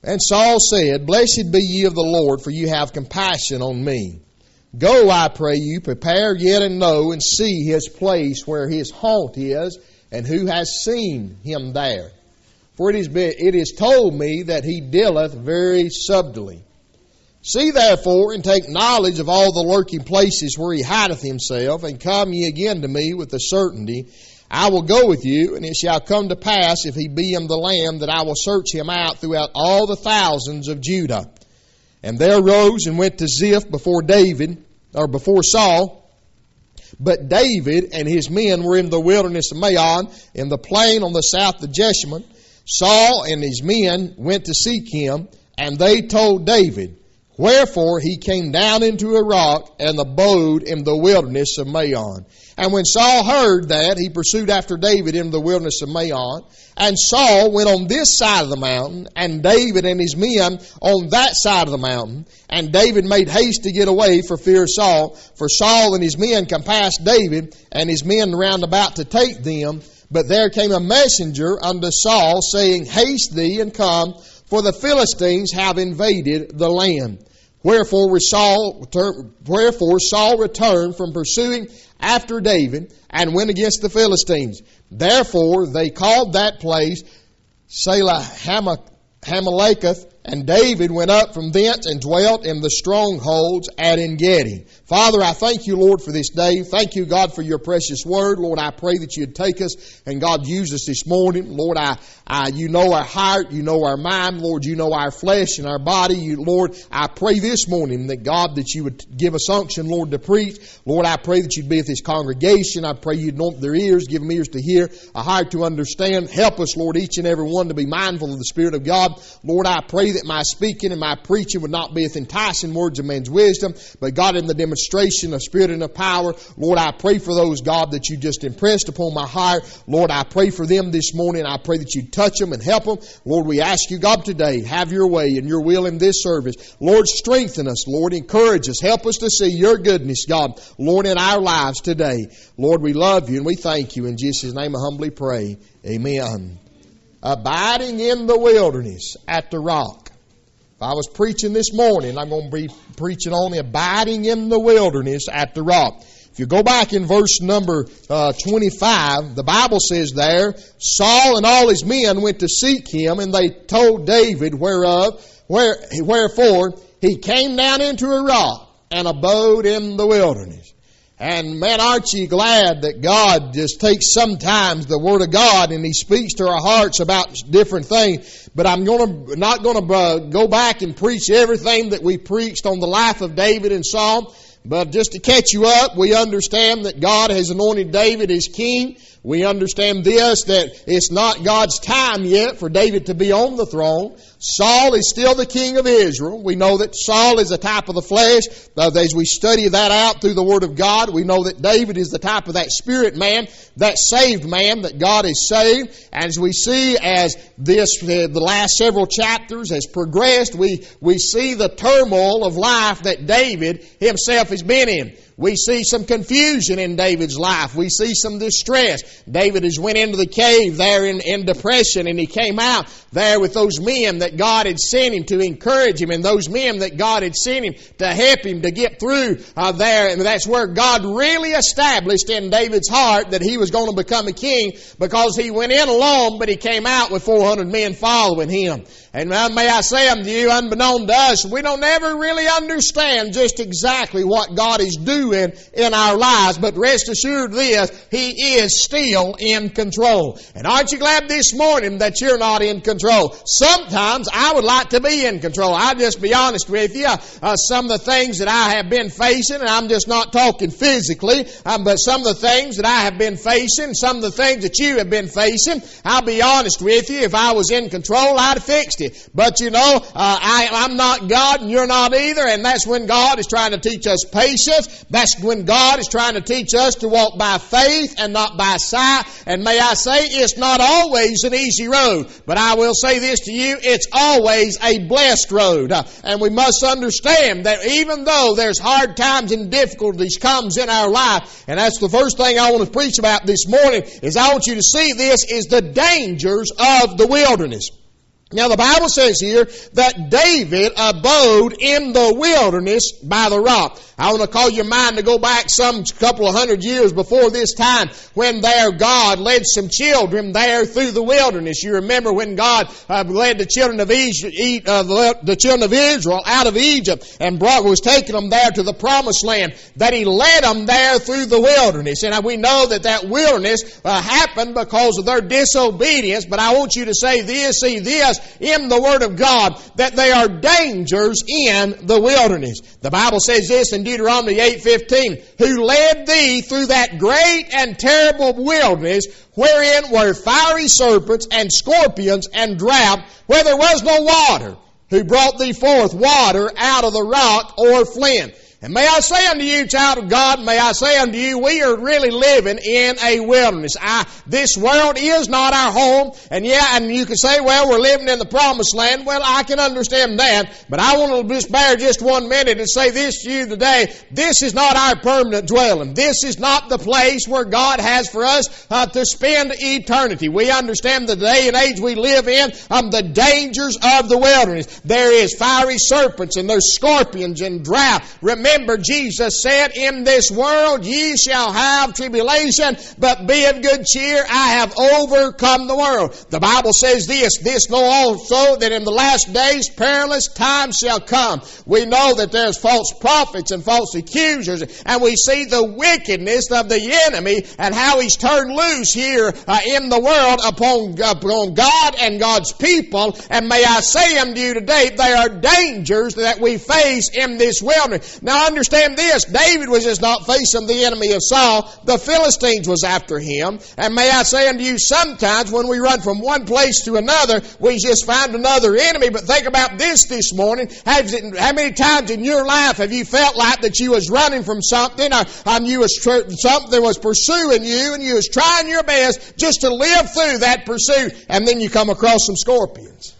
And Saul said, Blessed be ye of the Lord, for you have compassion on me. Go, I pray you, prepare yet and know, and see his place where his haunt is, and who has seen him there. For it is told me that he dealeth very subtly. See therefore, and take knowledge of all the lurking places where he hideth himself, and come ye again to me with the certainty. I will go with you, and it shall come to pass, if he be in the land, that I will search him out throughout all the thousands of Judah. And there rose and went to Ziph before Saul. But David and his men were in the wilderness of Maon, in the plain on the south of Jeshimon. Saul and his men went to seek him, and they told David. Wherefore he came down into a rock and abode in the wilderness of Maon. And when Saul heard that, he pursued after David in the wilderness of Maon. And Saul went on this side of the mountain, and David and his men on that side of the mountain. And David made haste to get away for fear of Saul. For Saul and his men compassed David, and his men round about to take them. But there came a messenger unto Saul, saying, Haste thee and come, for the Philistines have invaded the land. Wherefore Saul returned from pursuing after David, and went against the Philistines. Therefore they called that place Selah Hamaleketh, and David went up from thence and dwelt in the strongholds at En-gedi. Father, I thank you, Lord, for this day. Thank you, God, for your precious word. Lord, I pray that you'd take us and, God, use us this morning. Lord, you know our heart, you know our mind. Lord, you know our flesh and our body. Lord, I pray this morning that, God, that you would give us unction, Lord, to preach. Lord, I pray that you'd be with this congregation. I pray you'd anoint their ears, give them ears to hear, a heart to understand. Help us, Lord, each and every one to be mindful of the Spirit of God. Lord, I pray that my speaking and my preaching would not be with enticing words of man's wisdom, but God, in the demonstration of spirit and of power. Lord, I pray for those, God, that you just impressed upon my heart. Lord, I pray for them this morning. I pray that you touch them and help them. Lord, we ask you, God, today, have your way and your will in this service. Lord, strengthen us. Lord, encourage us. Help us to see your goodness, God, Lord, in our lives today. Lord, we love you and we thank you. In Jesus' name I humbly pray. Amen. Abiding in the wilderness at the rock. If I was preaching this morning, I'm going to be preaching on abiding in the wilderness at the rock. If you go back in verse number 25, the Bible says there, Saul and all his men went to seek him, and they told David wherefore he came down into a rock and abode in the wilderness. And man, aren't you glad that God just takes sometimes the Word of God and He speaks to our hearts about different things. But I'm not going to go back and preach everything that we preached on the life of David and Saul. But just to catch you up, we understand that God has anointed David as king. We understand this, that it's not God's time yet for David to be on the throne. Saul is still the king of Israel. We know that Saul is a type of the flesh. As we study that out through the Word of God, we know that David is the type of that spirit man, that saved man that God has saved. And as we see as the last several chapters has progressed, we see the turmoil of life that David himself has been in. We see some confusion in David's life. We see some distress. David has went into the cave there in depression, and he came out there with those men that God had sent him to encourage him, and those men that God had sent him to help him to get through there. And that's where God really established in David's heart that he was going to become a king, because he went in alone, but he came out with 400 men following him. And may I say unto you, unbeknown to us, we don't ever really understand just exactly what God is doing in our lives. But rest assured this, He is still in control. And aren't you glad this morning that you're not in control? Sometimes I would like to be in control. I'll just be honest with you. Some of the things that I have been facing, and I'm just not talking physically, but some of the things that I have been facing, some of the things that you have been facing, I'll be honest with you, if I was in control, I'd have fixed it. But you know, I'm not God and you're not either, and that's when God is trying to teach us patience. That's when God is trying to teach us to walk by faith and not by sight. And may I say, it's not always an easy road, but I will say this to you, it's always a blessed road. And we must understand that even though there's hard times and difficulties comes in our life, and that's the first thing I want to preach about this morning, is I want you to see this is the dangers of the wilderness. Now the Bible says here that David abode in the wilderness by the rock. I want to call your mind to go back some couple of hundred years before this time when there God led some children there through the wilderness. You remember when God led the children of Israel out of Egypt and was taking them there to the promised land, that He led them there through the wilderness. And we know that wilderness happened because of their disobedience. But I want you to see this in the Word of God, that there are dangers in the wilderness. The Bible says this in Deuteronomy 8:15, who led thee through that great and terrible wilderness, wherein were fiery serpents and scorpions and drought, where there was no water, who brought thee forth water out of the rock or flint. And may I say unto you, child of God, may I say unto you, we are really living in a wilderness. This world is not our home. And you can say, well, we're living in the promised land. Well, I can understand that. But I want to spare just 1 minute and say this to you today. This is not our permanent dwelling. This is not the place where God has for us to spend eternity. We understand the day and age we live in, the dangers of the wilderness. There is fiery serpents and there's scorpions and drought. Remember, Jesus said, in this world ye shall have tribulation, but be of good cheer, I have overcome the world. The Bible says this know also that in the last days perilous times shall come. We know that there's false prophets and false accusers, and we see the wickedness of the enemy and how he's turned loose here in the world upon God and God's people. And may I say unto you today, there are dangers that we face in this wilderness. Now understand this, David was just not facing the enemy of Saul. The Philistines was after him. And may I say unto you, sometimes when we run from one place to another, we just find another enemy. But think about this morning. How many times in your life have you felt like that you was running from something, or something was pursuing you, and you was trying your best just to live through that pursuit, and then you come across some scorpions.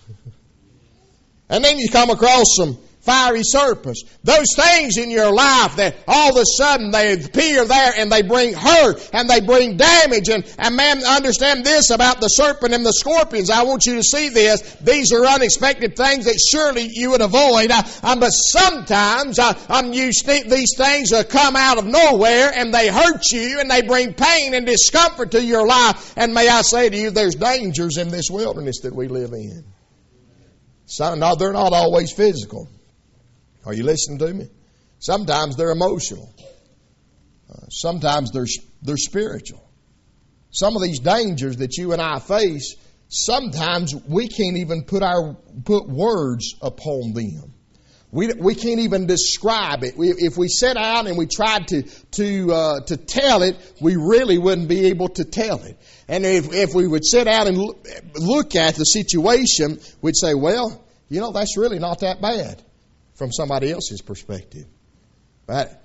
And then you come across some fiery serpents. Those things in your life that all of a sudden they appear there and they bring hurt and they bring damage. And man, understand this about the serpent and the scorpions. I want you to see this. These are unexpected things that surely you would avoid. But sometimes these things come out of nowhere and they hurt you and they bring pain and discomfort to your life. And may I say to you, there's dangers in this wilderness that we live in. They're not always physical. Are you listening to me? Sometimes they're emotional. Sometimes they're spiritual. Some of these dangers that you and I face, sometimes we can't even put words upon them. We can't even describe it. If we sat down and we tried to tell it, we really wouldn't be able to tell it. And if we would sit down and look at the situation, we'd say, well, that's really not that bad from somebody else's perspective. But,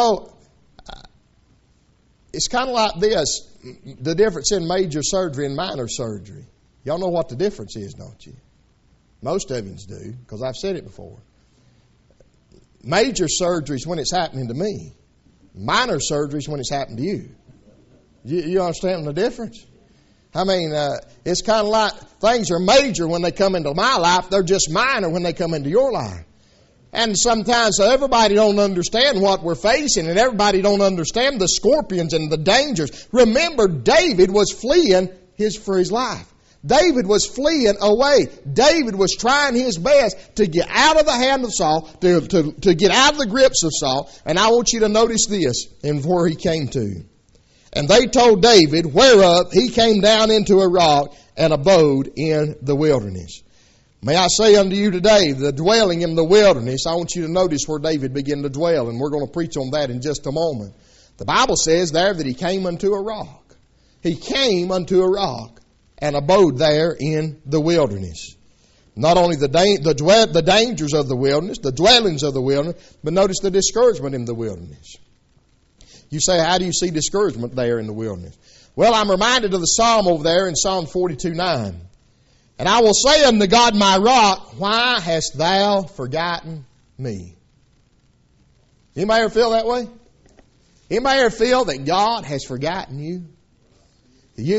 it's kind of like this, the difference in major surgery and minor surgery. Y'all know what the difference is, don't you? Most of you do, because I've said it before. Major surgery is when it's happening to me. Minor surgery is when it's happening to you. You understand the difference? I mean, it's kind of like things are major when they come into my life. They're just minor when they come into your life. And sometimes everybody don't understand what we're facing, and everybody don't understand the scorpions and the dangers. Remember, David was fleeing for his life. David was fleeing away. David was trying his best to get out of the hand of Saul, to get out of the grips of Saul. And I want you to notice this and where he came to. And they told David, whereof he came down into a rock and abode in the wilderness. May I say unto you today, the dwelling in the wilderness, I want you to notice where David began to dwell, and we're going to preach on that in just a moment. The Bible says there that he came unto a rock. He came unto a rock and abode there in the wilderness. Not only the dangers of the wilderness, the dwellings of the wilderness, but notice the discouragement in the wilderness. You say, how do you see discouragement there in the wilderness? Well, I'm reminded of the psalm over there in Psalm 42:9. And I will say unto God my rock, why hast thou forgotten me? Anybody ever feel that way? Anybody ever feel that God has forgotten you?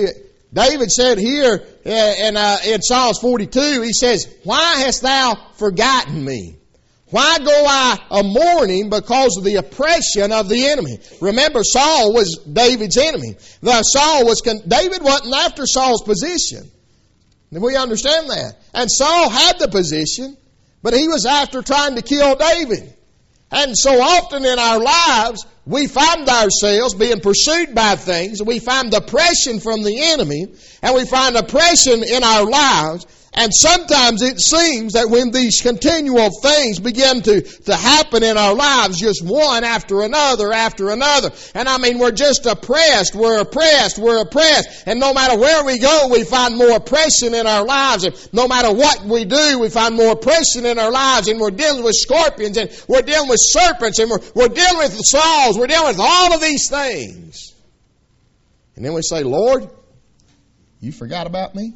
David said here in Psalms 42, he says, "Why hast thou forgotten me? Why go I a mourning because of the oppression of the enemy?" Remember, Saul was David's enemy. David wasn't after Saul's position. We understand that. And Saul had the position, but he was after trying to kill David. And so often in our lives, we find ourselves being pursued by things. We find oppression from the enemy, and we find oppression in our lives. And sometimes it seems that when these continual things begin to happen in our lives, just one after another. And I mean, we're just oppressed. We're oppressed. And no matter where we go, we find more oppression in our lives. And no matter what we do, we find more oppression in our lives. And we're dealing with scorpions, and we're dealing with serpents, and we're dealing with Sauls. We're dealing with all of these things. And then we say, "Lord, you forgot about me?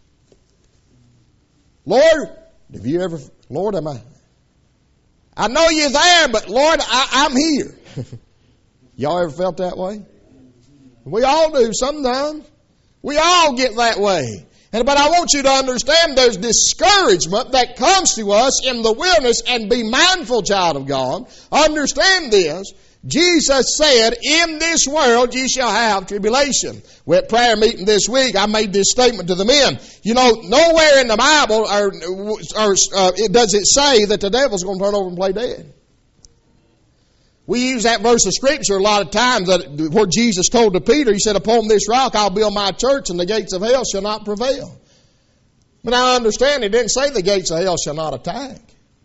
Lord, Lord, I know you're there, but Lord, I'm here." Y'all ever felt that way? We all do sometimes. We all get that way. But I want you to understand there's discouragement that comes to us in the wilderness, and be mindful, child of God. Understand this. Jesus said, "In this world ye shall have tribulation." We're at prayer meeting this week. I made this statement to the men. You know, nowhere in the Bible does it say that the devil's going to turn over and play dead. We use that verse of Scripture a lot of times, where Jesus told to Peter, he said, "Upon this rock I'll build my church, and the gates of hell shall not prevail." But I understand it didn't say the gates of hell shall not attack.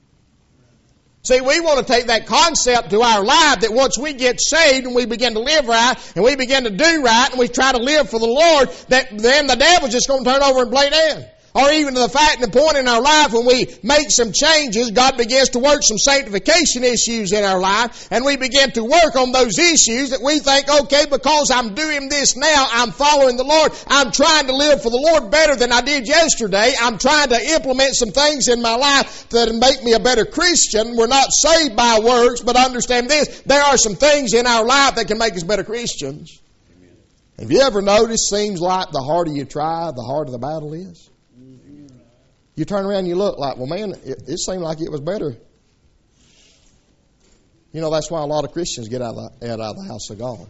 See, we want to take that concept to our life, that once we get saved and we begin to live right and we begin to do right and we try to live for the Lord, that then the devil's just going to turn over and play dead. Or even to the fact and the point in our life when we make some changes, God begins to work some sanctification issues in our life, and we begin to work on those issues that we think, okay, because I'm doing this now, I'm following the Lord, I'm trying to live for the Lord better than I did yesterday, I'm trying to implement some things in my life that make me a better Christian. We're not saved by works, but understand this, there are some things in our life that can make us better Christians. Amen. Have you ever noticed, seems like the harder you try, the harder the battle is? You turn around and you look like, well, man, it seemed like it was better. You know, that's why a lot of Christians get out of the house of God.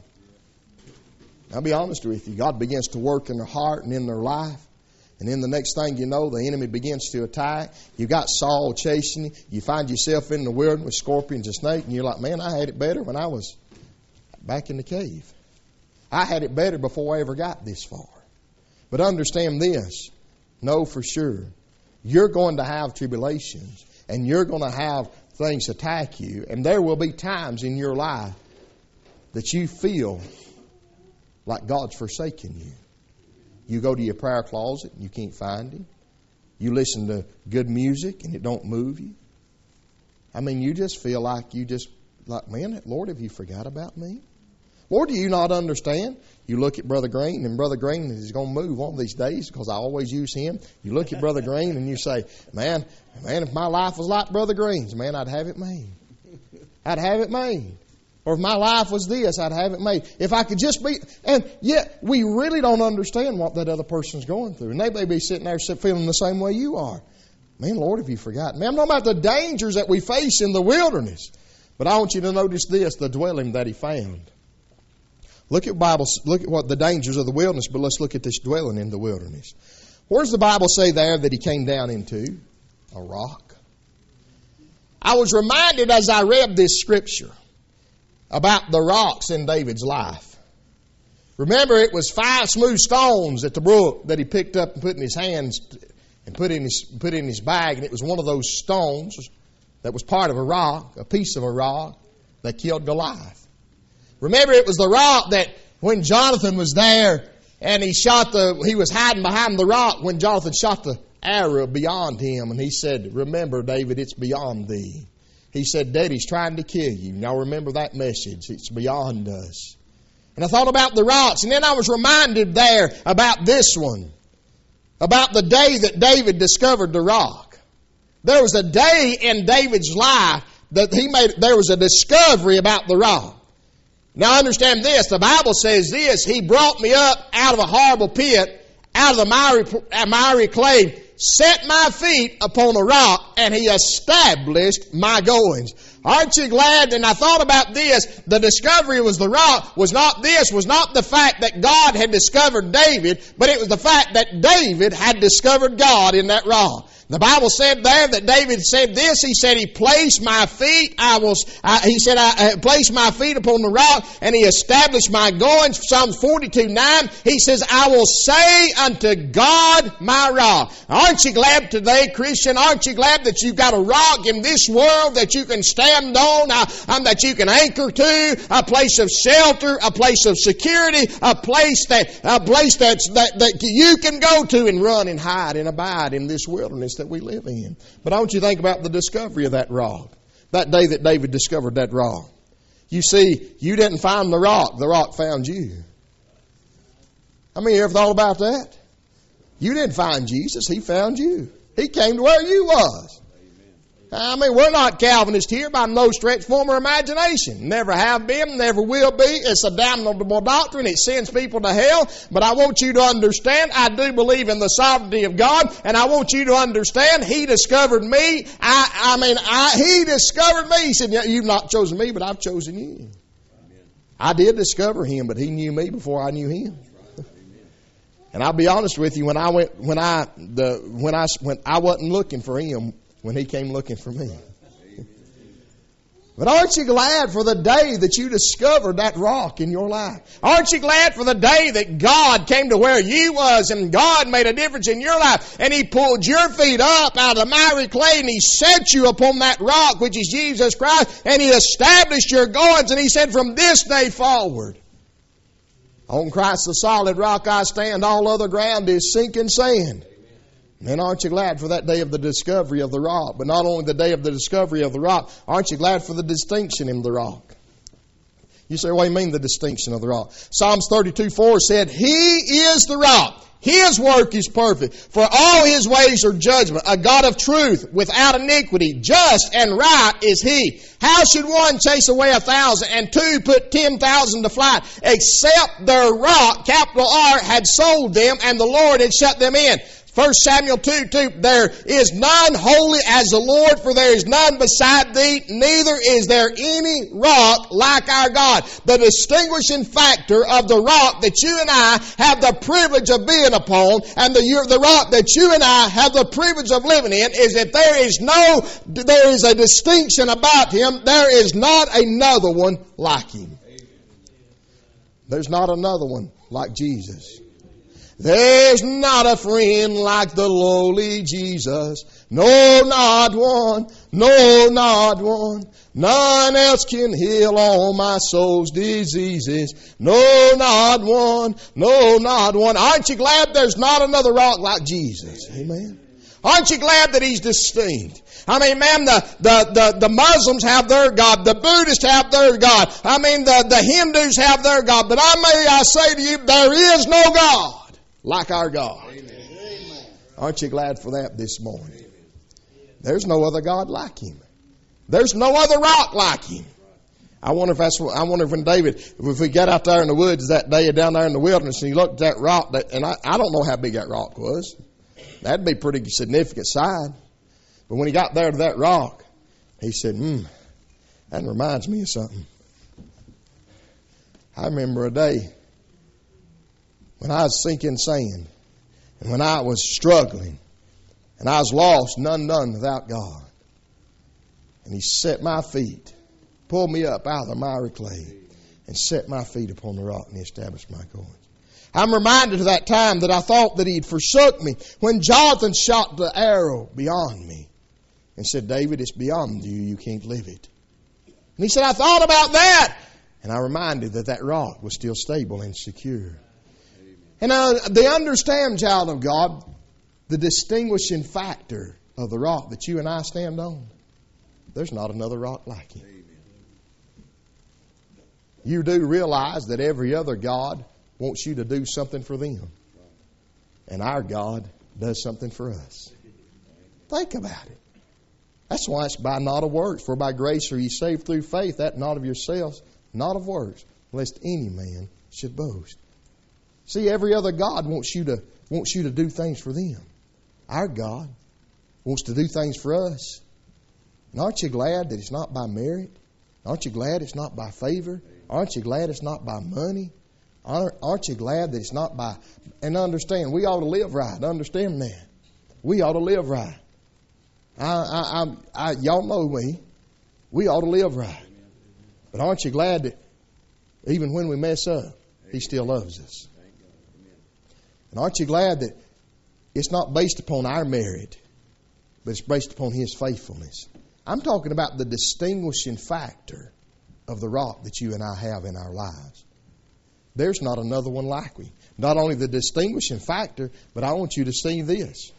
I'll be honest with you. God begins to work in their heart and in their life. And then the next thing you know, the enemy begins to attack. You got Saul chasing you. You find yourself in the wilderness with scorpions and snakes. And you're like, man, I had it better when I was back in the cave. I had it better before I ever got this far. But understand this. Know for sure. You're going to have tribulations, and you're going to have things attack you, and there will be times in your life that you feel like God's forsaken you. You go to your prayer closet and you can't find Him. You listen to good music and it don't move you. I mean, you just feel like man, Lord, have you forgot about me? Or do you not understand? You look at Brother Green, and Brother Green is going to move one of these days because I always use him. You look at Brother Green and you say, man, if my life was like Brother Green's, man, I'd have it made. I'd have it made. Or if my life was this, I'd have it made. If I could just be... And yet, we really don't understand what that other person's going through. And they may be sitting there feeling the same way you are. Man, Lord, have you forgotten? Man, I'm talking about the dangers that we face in the wilderness. But I want you to notice this, the dwelling that he found. Look at what the dangers of the wilderness, but let's look at this dwelling in the wilderness. Where does the Bible say there that he came down into? A rock. I was reminded as I read this scripture about the rocks in David's life. Remember, it was 5 smooth stones at the brook that he picked up and put in his hands and put in his bag, and it was one of those stones that was part of a rock, a piece of a rock that killed Goliath. Remember, it was the rock that when Jonathan was there and he was hiding behind the rock when Jonathan shot the arrow beyond him, and he said, remember, David, it's beyond thee. He said, Daddy's trying to kill you. Now remember that message. It's beyond us. And I thought about the rocks, and then I was reminded there about this one, about the day that David discovered the rock. There was a day in David's life that there was a discovery about the rock. Now understand this, the Bible says this, He brought me up out of a horrible pit out of the miry clay, set my feet upon a rock, and He established my goings. Aren't you glad? And I thought about this. The discovery was the rock was not the fact that God had discovered David, but it was the fact that David had discovered God in that rock. The Bible said there that David said this. He said, He placed my feet. I placed my feet upon the rock, and He established my goings. Psalms 42:9. He says, I will say unto God my rock. Aren't you glad today, Christian? Aren't you glad that you've got a rock in this world that you can stand on, that you can anchor to, a place of shelter, a place of security, a place that you can go to and run and hide and abide in this wilderness that we live in. But I want you to think about the discovery of that rock. That day that David discovered that rock. You see, you didn't find the rock found you. I mean, you ever thought about that? You didn't find Jesus, He found you. He came to where you was. I mean, we're not Calvinists here by no stretch form or imagination. Never have been, never will be. It's a damnable doctrine. It sends people to hell. But I want you to understand, I do believe in the sovereignty of God, and I want you to understand, He discovered me. He discovered me. He said, you've not chosen me, but I've chosen you. I did discover Him, but He knew me before I knew Him. And I'll be honest with you, when I wasn't looking for Him when He came looking for me. But aren't you glad for the day that you discovered that rock in your life? Aren't you glad for the day that God came to where you was and God made a difference in your life and He pulled your feet up out of the miry clay and He set you upon that rock, which is Jesus Christ, and He established your goings, and He said, from this day forward, on Christ the solid rock I stand, all other ground is sinking sand. And aren't you glad for that day of the discovery of the rock? But not only the day of the discovery of the rock, aren't you glad for the distinction in the rock? You say, what do you mean the distinction of the rock? Psalms 32:4 said, He is the rock. His work is perfect. For all His ways are judgment. A God of truth, without iniquity, just and right is He. How should one chase away 1,000 and two put 10,000 to flight? Except their rock, capital R, had sold them and the Lord had shut them in. 1 Samuel 2:2, there is none holy as the Lord, for there is none beside Thee, neither is there any rock like our God. The distinguishing factor of the rock that you and I have the privilege of being upon, and the rock that you and I have the privilege of living in, is that there is a distinction about Him. There is not another one like Him. There's not another one like Jesus. There's not a friend like the lowly Jesus. No, not one. No, not one. None else can heal all my soul's diseases. No, not one. No, not one. Aren't you glad there's not another rock like Jesus? Amen. Aren't you glad that He's distinct? I mean, man, the Muslims have their God. The Buddhists have their God. I mean, the Hindus have their God. But I say to you, there is no God like our God. Amen. Aren't you glad for that this morning? There's no other God like Him. There's no other rock like Him. I wonder if when David, if we got out there in the woods that day down there in the wilderness and he looked at that rock, and I don't know how big that rock was. That'd be a pretty significant size. But when he got there to that rock, he said, that reminds me of something. I remember a day when I was sinking sand, and when I was struggling, and I was lost and undone without God. And He set my feet, pulled me up out of the miry clay, and set my feet upon the rock, and He established my goings. I'm reminded of that time that I thought that He had forsook me, when Jonathan shot the arrow beyond me, and said, David, it's beyond you, you can't live it. And He said, I thought about that, and I reminded that rock was still stable and secure. And they understand, child of God, the distinguishing factor of the rock that you and I stand on. There's not another rock like Him. You do realize that every other God wants you to do something for them. And our God does something for us. Think about it. That's why it's by not of works. For by grace are ye saved through faith, that not of yourselves, not of works, lest any man should boast. See, every other God wants you to wants you to do things for them. Our God wants to do things for us. And aren't you glad that it's not by merit? Aren't you glad it's not by favor? Aren't you glad it's not by money? Aren't you glad that it's not by... And understand, we ought to live right. Understand that. We ought to live right. Y'all know me. We ought to live right. But aren't you glad that even when we mess up, He still loves us? And aren't you glad that it's not based upon our merit, but it's based upon His faithfulness? I'm talking about the distinguishing factor of the rock that you and I have in our lives. There's not another one like we. Not only the distinguishing factor, but I want you to see this.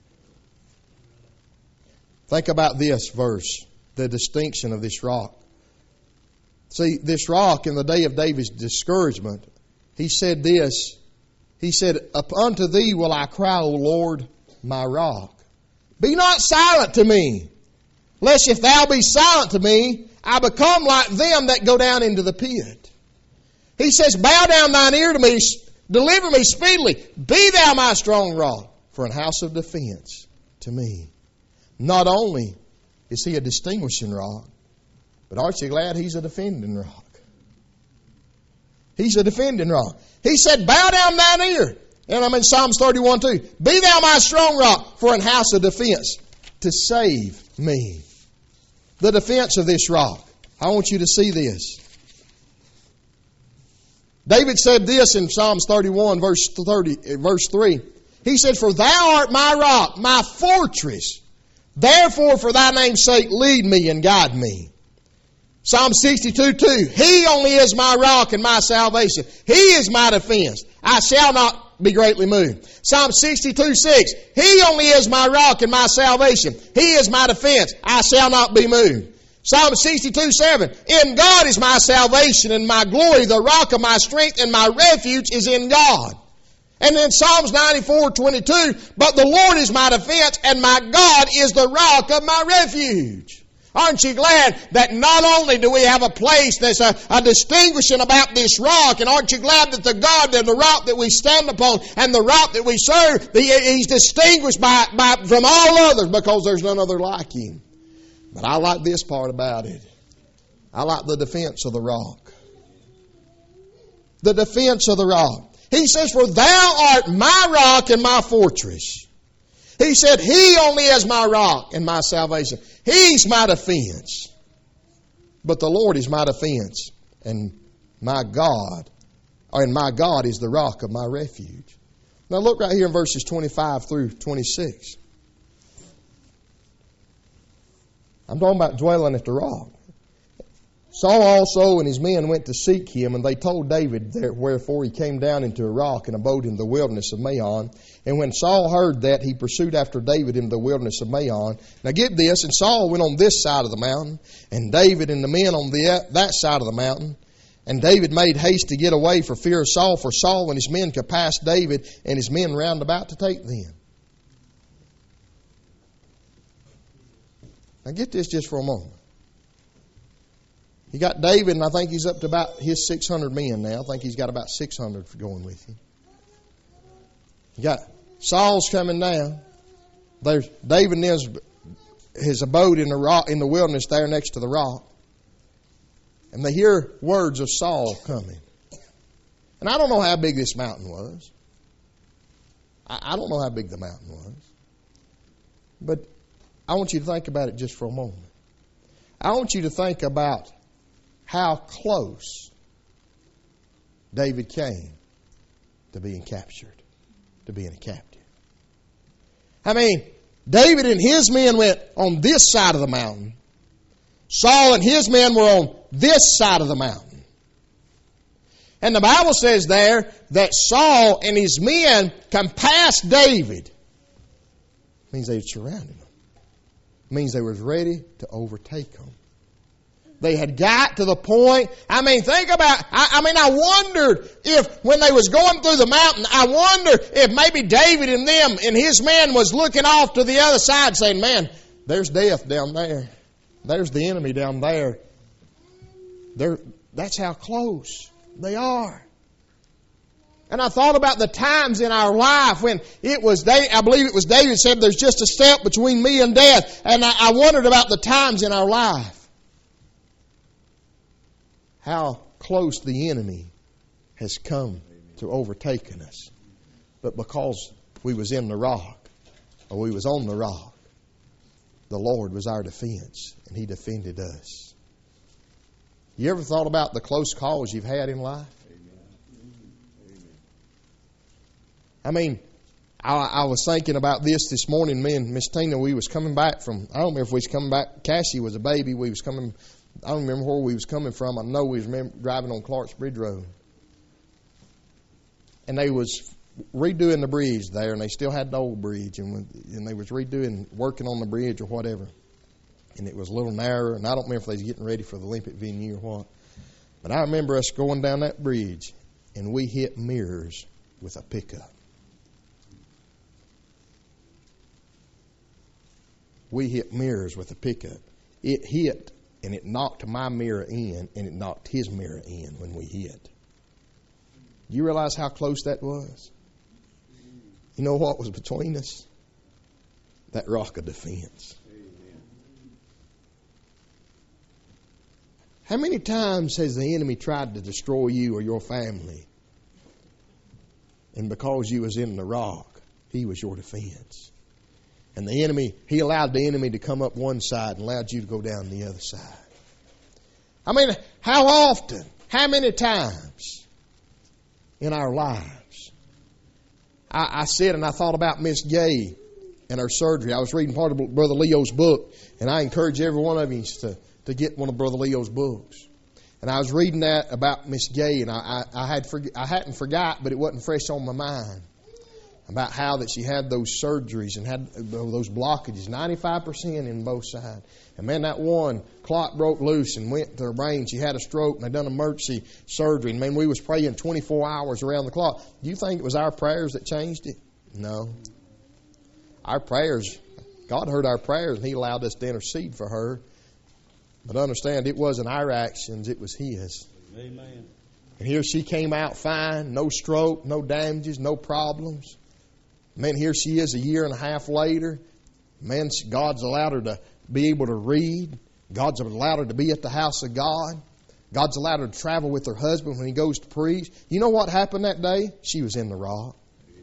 Think about this verse, the distinction of this rock. See, this rock in the day of David's discouragement, he said this. He said, "Unto thee will I cry, O Lord, my rock. Be not silent to me, lest if thou be silent to me, I become like them that go down into the pit." He says, "Bow down thine ear to me, deliver me speedily. Be thou my strong rock, for an house of defense to me." Not only is He a distinguishing rock, but aren't you glad He's a defending rock? He's a defending rock. He said, "Bow down thine ear." And I'm in Psalms 31 too. "Be thou my strong rock, for an house of defense to save me." The defense of this rock. I want you to see this. David said this in Psalms 31 verse 3. He said, "For thou art my rock, my fortress. Therefore for thy name's sake lead me and guide me." Psalm 62:2. "He only is my rock and my salvation. He is my defense. I shall not be greatly moved." Psalm 62:6. "He only is my rock and my salvation. He is my defense. I shall not be moved." Psalm 62:7. "In God is my salvation and my glory, the rock of my strength, and my refuge is in God." And then Psalms 94:22. "But the Lord is my defense, and my God is the rock of my refuge." Aren't you glad that not only do we have a place that's a distinguishing about this rock, and aren't you glad that the God, the rock that we stand upon and the rock that we serve, He's distinguished from all others because there's none other like Him. But I like this part about it. I like the defense of the rock. The defense of the rock. He says, "For thou art my rock and my fortress." He said, He only is my rock and my salvation. He's my defense. But the Lord is my defense. And my God is the rock of my refuge. Now look right here in verses 25 through 26. I'm talking about dwelling at the rock. "Saul also and his men went to seek him, and they told David, wherefore he came down into a rock and abode in the wilderness of Maon. And when Saul heard that, he pursued after David in the wilderness of Maon." Now get this, "And Saul went on this side of the mountain, and David and the men on that side of the mountain. And David made haste to get away for fear of Saul, for Saul and his men could pass David and his men round about to take them." Now get this just for a moment. You got David, and I think he's up to about his 600 men now. I think he's got about 600 for going with him. You got Saul's coming down. There's David and his abode in the rock, in the wilderness there next to the rock. And they hear words of Saul coming. And I don't know how big this mountain was. I don't know how big the mountain was. But I want you to think about it just for a moment. I want you to think about how close David came to being captured, to being a captive. I mean, David and his men went on this side of the mountain. Saul and his men were on this side of the mountain. And the Bible says there that Saul and his men come past David. It means they had surrounded him. It means they were ready to overtake him. They had got to the point. I mean, think about, I wondered if when they was going through the mountain, I wonder if maybe David and them and his men was looking off to the other side saying, "Man, there's death down there. There's the enemy down there." That's how close they are. And I thought about the times in our life when it was, I believe it was David said, there's just a step between me and death. And I wondered about the times in our life. How close the enemy has come to overtaking us. But because we was in the rock, or we was on the rock, the Lord was our defense, and He defended us. You ever thought about the close calls you've had in life? I mean, I was thinking about this morning. Me and Miss Tina, we was coming back from, I don't remember if we was coming back, Cassie was a baby. We was coming, I don't remember where we was coming from. I know we was driving on Clark's Bridge Road. And they was redoing the bridge there, and they still had the old bridge. And they was working on the bridge or whatever. And it was a little narrower, and I don't remember if they was getting ready for the Olympic venue or what. But I remember us going down that bridge, and we hit mirrors with a pickup. We hit mirrors with a pickup. It hit, and it knocked my mirror in, and it knocked his mirror in when we hit. Do you realize how close that was? You know what was between us? That rock of defense. How many times has the enemy tried to destroy you or your family? And because you was in the rock, he was your defense. And the enemy, he allowed the enemy to come up one side and allowed you to go down the other side. I mean, how often, how many times in our lives? I said, and I thought about Miss Gay and her surgery. I was reading part of Brother Leo's book, and I encourage every one of you to get one of Brother Leo's books. And I was reading that about Miss Gay, and I hadn't forgot, but it wasn't fresh on my mind, about how that she had those surgeries and had those blockages, 95% in both sides. And man, that one clot broke loose and went to her brain. She had a stroke, and they done emergency surgery. And man, we was praying 24 hours around the clock. Do you think it was our prayers that changed it? No. Our prayers, God heard our prayers, and He allowed us to intercede for her. But understand, it wasn't our actions, it was His. Amen. And here she came out fine, no stroke, no damages, no problems. Man, here she is a year and a half later. Man, God's allowed her to be able to read. God's allowed her to be at the house of God. God's allowed her to travel with her husband when he goes to preach. You know what happened that day? She was in the rock.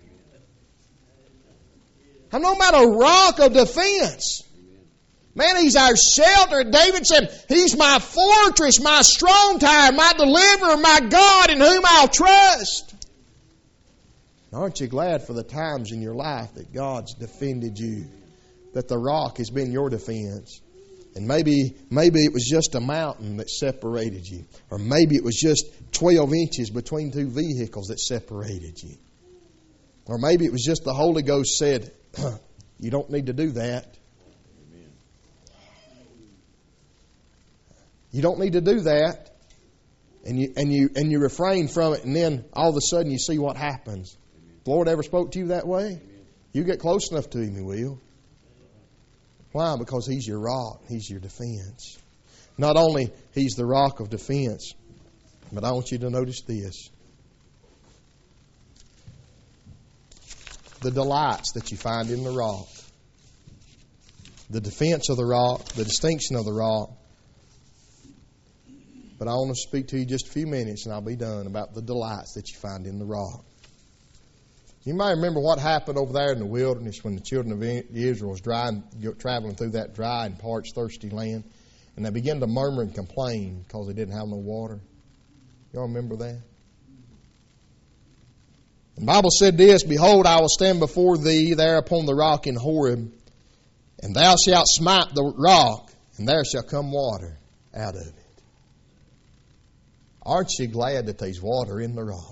I'm talking about a rock of defense. Man, He's our shelter. David said, He's my fortress, my strong tower, my deliverer, my God in whom I'll trust. Aren't you glad for the times in your life that God's defended you? That the rock has been your defense. And maybe it was just a mountain that separated you. Or maybe it was just 12 inches between two vehicles that separated you. Or maybe it was just the Holy Ghost said, you don't need to do that. You don't need to do that. And you refrain from it, and then all of a sudden you see what happens. The Lord ever spoke to you that way? You get close enough to Him, He will. Why? Because He's your rock. He's your defense. Not only He's the rock of defense, but I want you to notice this. The delights that you find in the rock. The defense of the rock, the distinction of the rock. But I want to speak to you just a few minutes, and I'll be done, about the delights that you find in the rock. You might remember what happened over there in the wilderness when the children of Israel was traveling through that dry and parched, thirsty land. And they began to murmur and complain because they didn't have no water. Y'all remember that? The Bible said this, Behold, I will stand before thee there upon the rock in Horeb, and thou shalt smite the rock, and there shall come water out of it. Aren't you glad that there's water in the rock?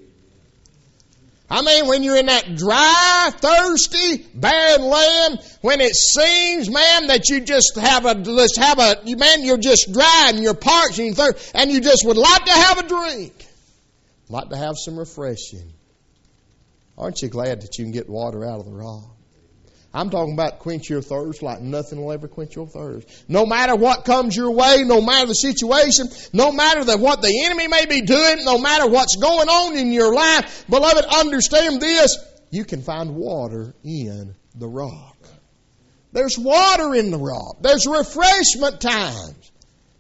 I mean, when you're in that dry, thirsty, barren land, when it seems, man, that you just man, you're just dry and you're parched and you're thirsty, and you just would like to have a drink, like to have some refreshing. Aren't you glad that you can get water out of the rock? I'm talking about quench your thirst like nothing will ever quench your thirst. No matter what comes your way, no matter the situation, no matter what the enemy may be doing, no matter what's going on in your life, beloved, understand this. You can find water in the rock. There's water in the rock. There's refreshment times.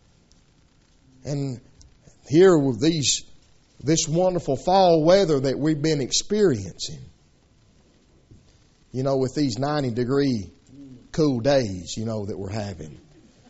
And here with this wonderful fall weather that we've been experiencing, with these 90-degree cool days, that we're having.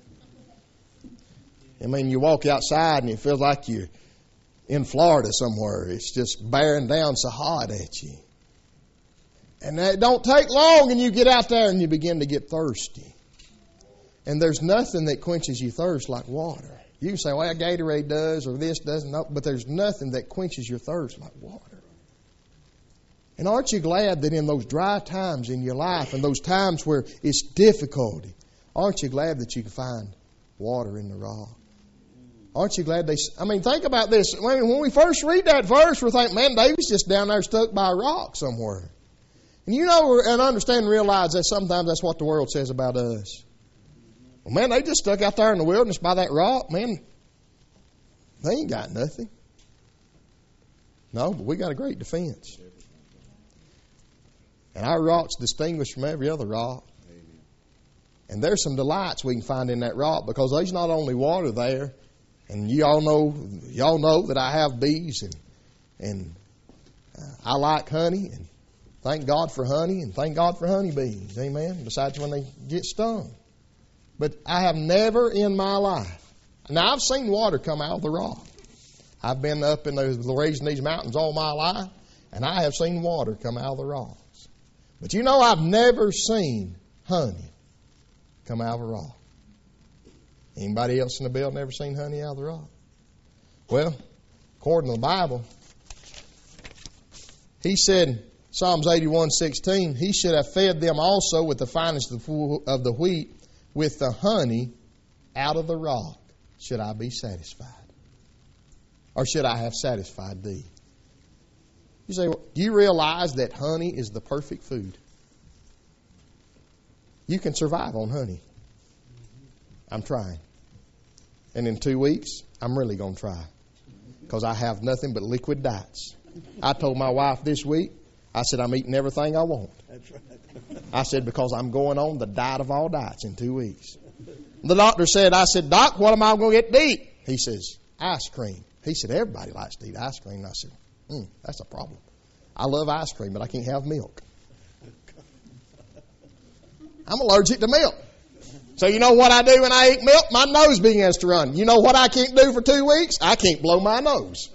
I mean, you walk outside and it feels like you're in Florida somewhere. It's just bearing down so hot at you. And it don't take long and you get out there and you begin to get thirsty. And there's nothing that quenches your thirst like water. You can say, well, Gatorade does or this doesn't. No, but there's nothing that quenches your thirst like water. And aren't you glad that in those dry times in your life and those times where it's difficulty, aren't you glad that you can find water in the rock? Aren't you glad think about this. When we first read that verse, we're thinking, man, David's just down there stuck by a rock somewhere. And and understand and realize that sometimes that's what the world says about us. Well, man, they just stuck out there in the wilderness by that rock. Man, they ain't got nothing. No, but we got a great defense. And our rock's distinguished from every other rock. Amen. And there's some delights we can find in that rock because there's not only water there, and y'all know that I have bees and I like honey and thank God for honey and thank God for honeybees. Amen. Besides when they get stung. But I have never in my life. Now I've seen water come out of the rock. I've been up in raising these mountains all my life, and I have seen water come out of the rock. But I've never seen honey come out of a rock. Anybody else in the building ever seen honey out of the rock? Well, according to the Bible, he said, Psalms 81:16, he should have fed them also with the finest of the wheat, with the honey out of the rock. Should I be satisfied? Or should I have satisfied thee? You say, well, do you realize that honey is the perfect food? You can survive on honey. I'm trying. And in 2 weeks, I'm really going to try. Because I have nothing but liquid diets. I told my wife this week, I said, I'm eating everything I want. That's right. I said, because I'm going on the diet of all diets in 2 weeks. The doctor said, I said, Doc, what am I going to get to eat? He says, ice cream. He said, everybody likes to eat ice cream. And I said, that's a problem. I love ice cream, but I can't have milk. I'm allergic to milk. So you know what I do when I eat milk? My nose begins to run. You know what I can't do for 2 weeks? I can't blow my nose.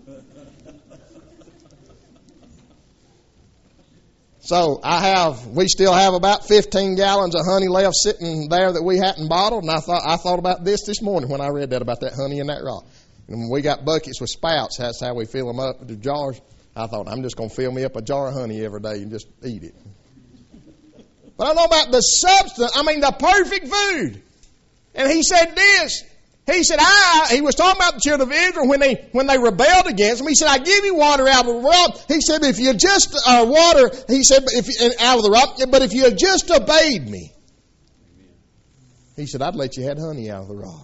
So we still have about 15 gallons of honey left sitting there that we hadn't bottled. And I thought about this morning when I read that about that honey in that rock. And when we got buckets with spouts, that's how we fill them up with the jars. I thought, I'm just going to fill me up a jar of honey every day and just eat it. But I know about the substance, the perfect food. And he said this. He said, he was talking about the children of Israel when they rebelled against him. He said, I give you water out of the rock. He said, if you just, water, he said, out of the rock, but if you had just obeyed me, he said, I'd let you have honey out of the rock.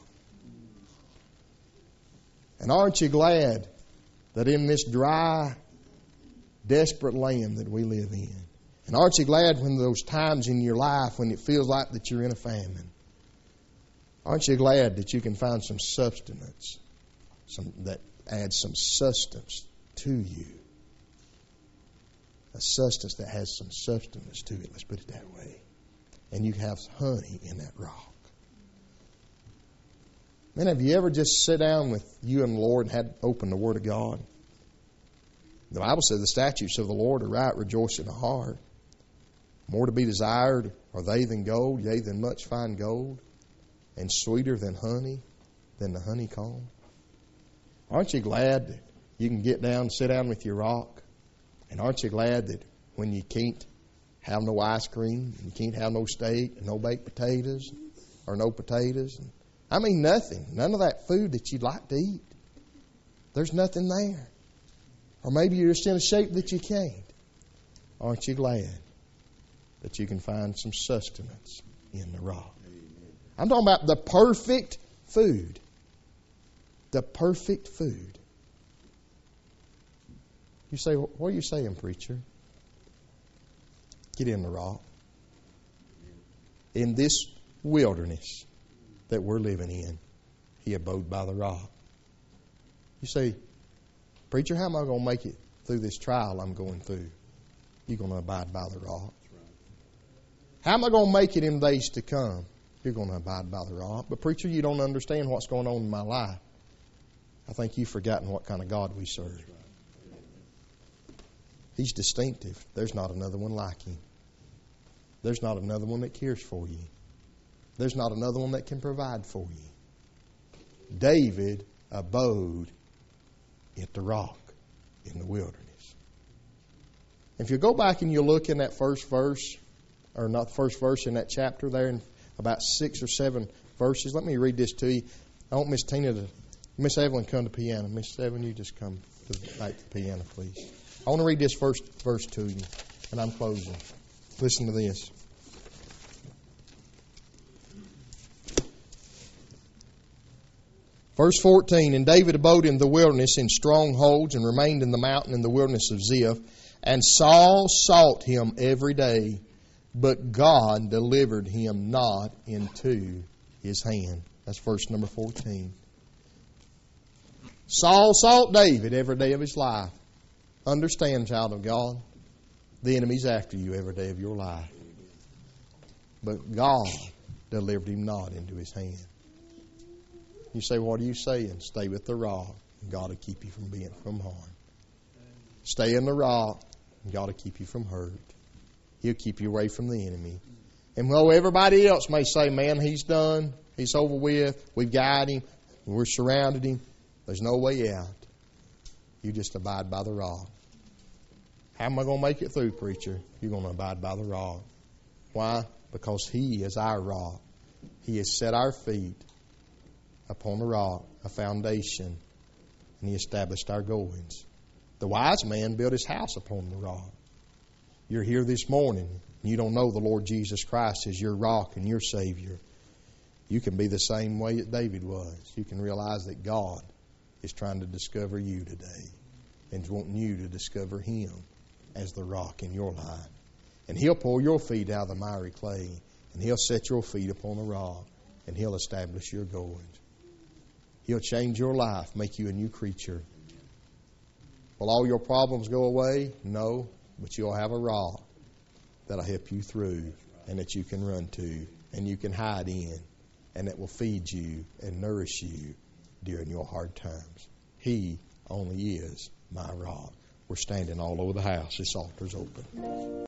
And aren't you glad that in this dry, desperate land that we live in, and aren't you glad when those times in your life when it feels like that you're in a famine, aren't you glad that you can find some sustenance, that adds some sustenance to you? A sustenance that has some substance to it, let's put it that way. And you have honey in that rock. Man, have you ever just sat down with you and the Lord and had open the Word of God? The Bible says the statutes of the Lord are right, rejoice in the heart. More to be desired are they than gold, yea, than much fine gold, and sweeter than honey, than the honeycomb. Aren't you glad that you can get down and sit down with your rock? And aren't you glad that when you can't have no ice cream, and you can't have no steak, and no baked potatoes, or no potatoes, nothing, none of that food that you'd like to eat. There's nothing there. Or maybe you're just in a shape that you can't. Aren't you glad that you can find some sustenance in the rock. I'm talking about the perfect food. The perfect food. You say, what are you saying, preacher? Get in the rock. In this wilderness that we're living in, He abode by the rock. You say, preacher, how am I going to make it through this trial I'm going through? You're going to abide by the rock. How am I going to make it in days to come? You're going to abide by the rock. But preacher, you don't understand what's going on in my life. I think you've forgotten what kind of God we serve. He's distinctive. There's not another one like Him. There's not another one that cares for you. There's not another one that can provide for you. David abode at the rock in the wilderness. If you go back and you look in that first verse, or not the first verse in that chapter there, in about 6 or 7 verses, let me read this to you. I want Miss Evelyn come to the piano. Miss Evelyn, you just come back to the piano, please. I want to read this first verse to you, and I'm closing. Listen to this. Verse 14, And David abode in the wilderness in strongholds, and remained in the mountain in the wilderness of Ziph. And Saul sought him every day, but God delivered him not into his hand. That's verse number 14. Saul sought David every day of his life. Understand, child of God, the enemy's after you every day of your life. But God delivered him not into his hand. You say, what are you saying? Stay with the rock, and God will keep you from harm. Stay in the rock, and God will keep you from hurt. He'll keep you away from the enemy. And though everybody else may say, man, he's done, he's over with, we've got him, we're surrounded him, there's no way out. You just abide by the rock. How am I going to make it through, preacher? You're going to abide by the rock. Why? Because He is our rock. He has set our feet upon the rock, a foundation, and He established our goings. The wise man built his house upon the rock. You're here this morning, and you don't know the Lord Jesus Christ as your rock and your Savior. You can be the same way that David was. You can realize that God is trying to discover you today and wanting you to discover Him as the rock in your life. And He'll pull your feet out of the miry clay, and He'll set your feet upon the rock, and He'll establish your goings. He'll change your life, make you a new creature. Will all your problems go away? No, but you'll have a rock that'll help you through, and that you can run to, and you can hide in, and that will feed you and nourish you during your hard times. He only is my rock. We're standing all over the house. This altar's open.